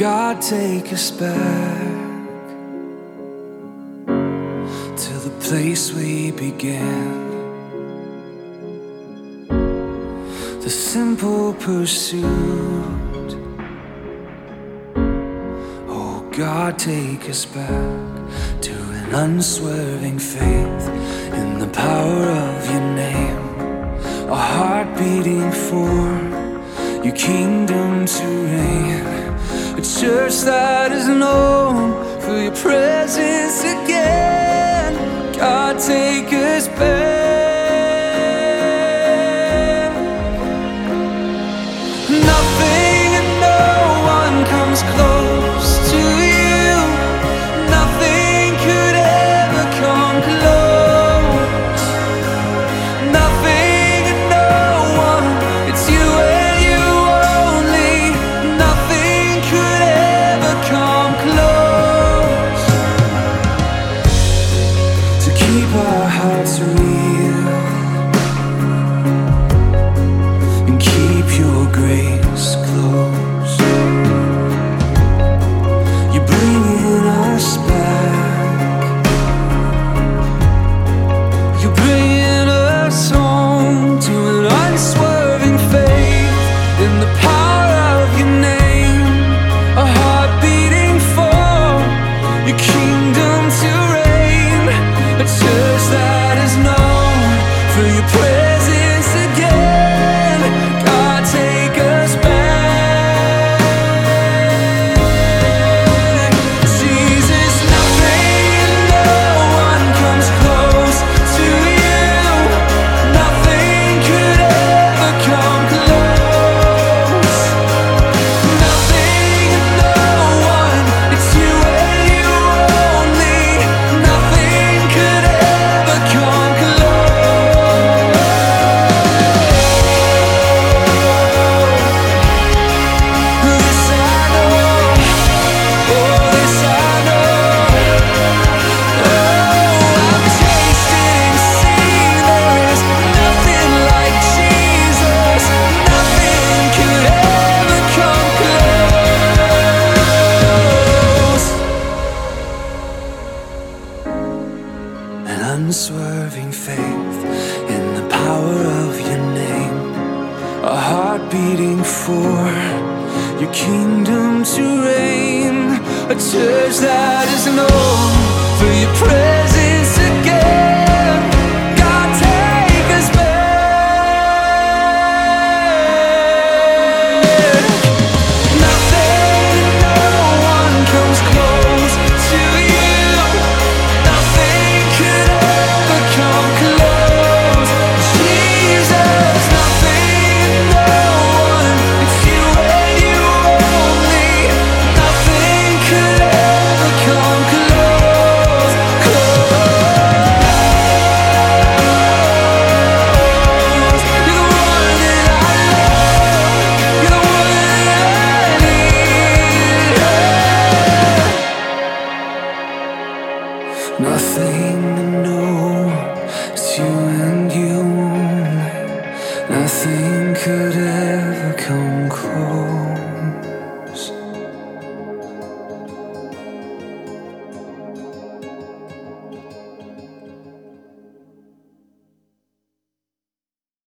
God, take us back to the place we began, the simple pursuit. Oh God, take us back to an unswerving faith in the power of your name, a heart beating for your kingdom to reign, a church that is known for your presence again. God, take us back. Nothing and no one comes close to you. Nothing could ever come close. Nothing and no one, it's you and you only. Nothing could ever come close to keep our hearts real and keep your grace close. You're bringing us back. You're bringing us home to an unswerving faith in the power of your name, a heart beating for your kingdom to reign, a church that is known for your presence again. God, take us back. Jesus, nothing and no one comes close to you. Nothing could ever come close. Nothing and no one, it's you and you only. Nothing could ever come close. This I know, oh this I know. I've tasted and seen there is nothing like Jesus. Nothing could ever come close. An unswerving faith in the power of your name, a heart beating for your kingdom to reign, a church that is known for your presence again. God, take us back. Nothing and no one comes close to you. Nothing could ever come close. Jesus, nothing and no one, it's you and you only. Nothing could ever come close, close. You're the one that I love. You're the one that I need. Nothing and no